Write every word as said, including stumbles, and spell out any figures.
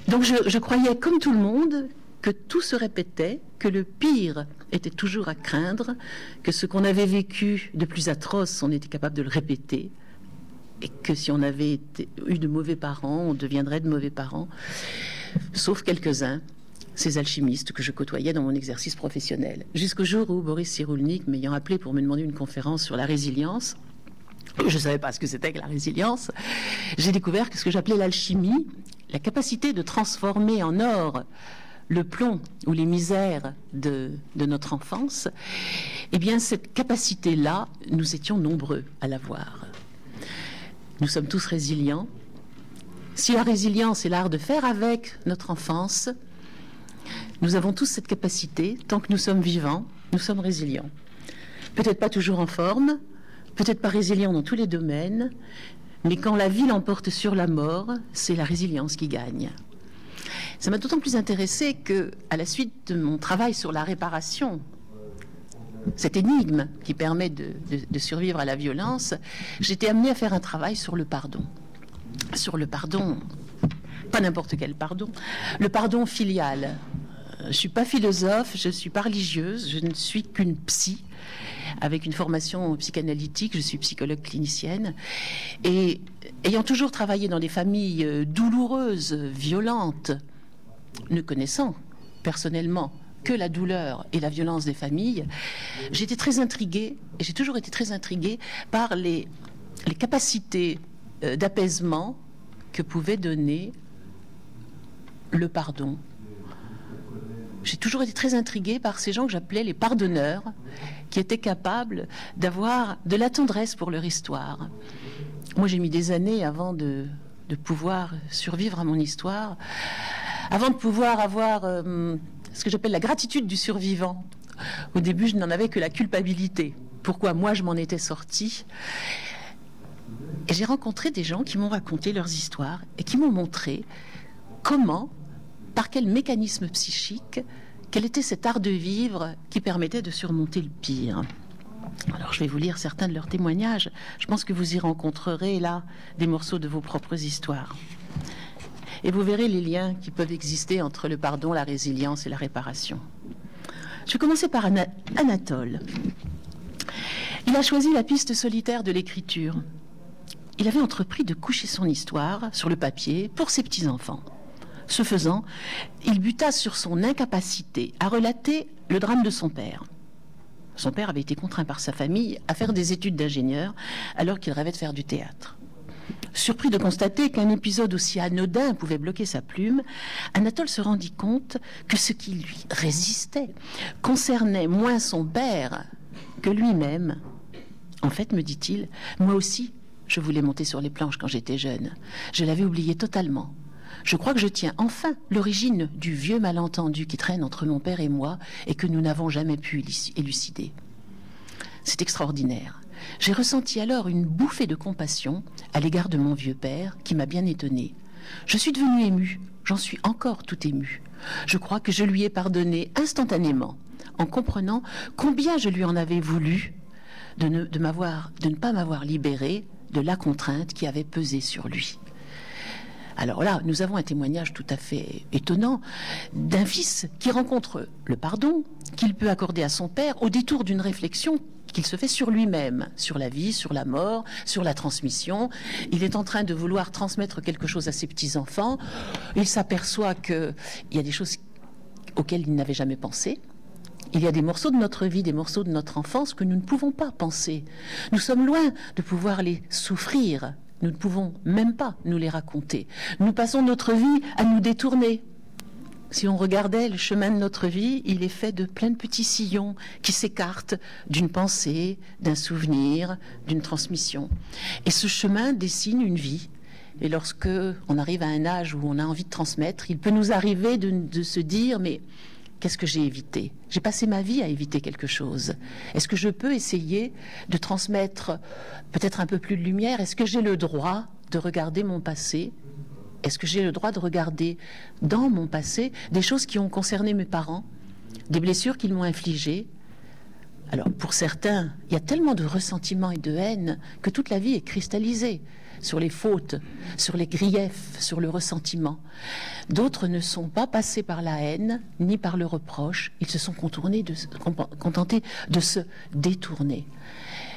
Donc je, je croyais, comme tout le monde, que tout se répétait, que le pire était toujours à craindre, que ce qu'on avait vécu de plus atroce, on était capable de le répéter, et que si on avait été, eu de mauvais parents, on deviendrait de mauvais parents, sauf quelques-uns, ces alchimistes que je côtoyais dans mon exercice professionnel. Jusqu'au jour où Boris Cyrulnik, m'ayant appelé pour me demander une conférence sur la résilience, je ne savais pas ce que c'était que la résilience, j'ai découvert que ce que j'appelais l'alchimie, la capacité de transformer en or le plomb ou les misères de, de notre enfance, eh bien cette capacité-là, nous étions nombreux à l'avoir. Nous sommes tous résilients. Si la résilience est l'art de faire avec notre enfance, nous avons tous cette capacité. Tant que nous sommes vivants, nous sommes résilients. Peut-être pas toujours en forme, peut-être pas résilients dans tous les domaines, mais quand la vie l'emporte sur la mort, c'est la résilience qui gagne. Ça m'a d'autant plus intéressé que, à la suite de mon travail sur la réparation, cette énigme qui permet de, de, de survivre à la violence, j'étais amenée à faire un travail sur le pardon. Sur le pardon, pas n'importe quel pardon, le pardon filial. Je ne suis pas philosophe, je ne suis pas religieuse, je ne suis qu'une psy, avec une formation psychanalytique, je suis psychologue clinicienne, et ayant toujours travaillé dans des familles douloureuses, violentes, ne connaissant personnellement que la douleur et la violence des familles, j'étais très intriguée, et j'ai toujours été très intriguée par les, les capacités euh, d'apaisement que pouvait donner le pardon. J'ai toujours été très intriguée par ces gens que j'appelais les pardonneurs, qui étaient capables d'avoir de la tendresse pour leur histoire. Moi, j'ai mis des années avant de, de pouvoir survivre à mon histoire, avant de pouvoir avoir euh, ce que j'appelle la gratitude du survivant. Au début, je n'en avais que la culpabilité. Pourquoi moi, je m'en étais sortie. Et j'ai rencontré des gens qui m'ont raconté leurs histoires et qui m'ont montré comment, par quel mécanisme psychique, quel était cet art de vivre qui permettait de surmonter le pire. Alors je vais vous lire certains de leurs témoignages. Je pense que vous y rencontrerez là des morceaux de vos propres histoires. Et vous verrez les liens qui peuvent exister entre le pardon, la résilience et la réparation. Je vais commencer par Ana- Anatole. Il a choisi la piste solitaire de l'écriture. Il avait entrepris de coucher son histoire sur le papier pour ses petits-enfants. Ce faisant, il buta sur son incapacité à relater le drame de son père. Son père avait été contraint par sa famille à faire des études d'ingénieur alors qu'il rêvait de faire du théâtre. Surpris de constater qu'un épisode aussi anodin pouvait bloquer sa plume, Anatole se rendit compte que ce qui lui résistait concernait moins son père que lui-même. En fait, me dit-il, moi aussi, je voulais monter sur les planches quand j'étais jeune. Je l'avais oublié totalement. Je crois que je tiens enfin l'origine du vieux malentendu qui traîne entre mon père et moi et que nous n'avons jamais pu élucider. C'est extraordinaire. J'ai ressenti alors une bouffée de compassion à l'égard de mon vieux père qui m'a bien étonnée. Je suis devenue émue, j'en suis encore tout émue. Je crois que je lui ai pardonné instantanément en comprenant combien je lui en avais voulu de ne, de m'avoir, de ne pas m'avoir libérée de la contrainte qui avait pesé sur lui. Alors là, nous avons un témoignage tout à fait étonnant d'un fils qui rencontre le pardon qu'il peut accorder à son père au détour d'une réflexion qu'il se fait sur lui-même, sur la vie, sur la mort, sur la transmission. Il est en train de vouloir transmettre quelque chose à ses petits-enfants. Il s'aperçoit qu'il y a des choses auxquelles il n'avait jamais pensé. Il y a des morceaux de notre vie, des morceaux de notre enfance que nous ne pouvons pas penser. Nous sommes loin de pouvoir les souffrir. Nous ne pouvons même pas nous les raconter. Nous passons notre vie à nous détourner. Si on regardait le chemin de notre vie, il est fait de plein de petits sillons qui s'écartent d'une pensée, d'un souvenir, d'une transmission. Et ce chemin dessine une vie. Et lorsque on arrive à un âge où on a envie de transmettre, il peut nous arriver de, de se dire, mais qu'est-ce que j'ai évité ? J'ai passé ma vie à éviter quelque chose. Est-ce que je peux essayer de transmettre peut-être un peu plus de lumière ? Est-ce que j'ai le droit de regarder mon passé ? Est-ce que j'ai le droit de regarder dans mon passé des choses qui ont concerné mes parents, des blessures qu'ils m'ont infligées ? Alors, pour certains, il y a tellement de ressentiment et de haine que toute la vie est cristallisée. sur les fautes, sur les griefs, sur le ressentiment. D'autres ne sont pas passés par la haine, ni par le reproche. Ils se sont contournés de, contentés de se détourner.